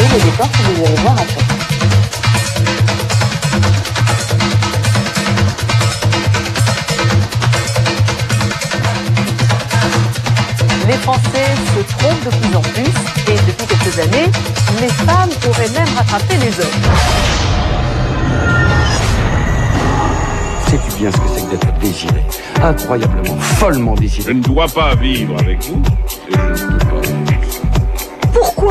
le décor que vous allez voir après. Les Français se trompent de plus en plus et depuis quelques années, les femmes auraient même rattrapé les hommes. Sais-tu bien ce que c'est que d'être désiré? Incroyablement, follement désiré. Je ne dois pas vivre avec vous et je ne peux pas. Pourquoi ?